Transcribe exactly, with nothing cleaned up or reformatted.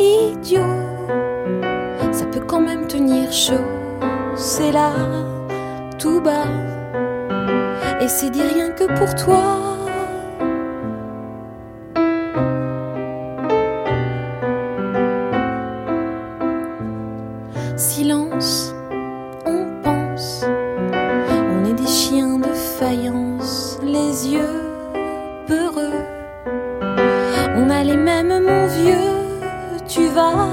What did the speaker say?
idiot, ça peut quand même tenir chaud. C'est là, tout bas, et c'est dit rien que pour toi. Silence, on pense, on est des chiens de faïence, les yeux peureux. On a les mêmes, mon vieux, tu vas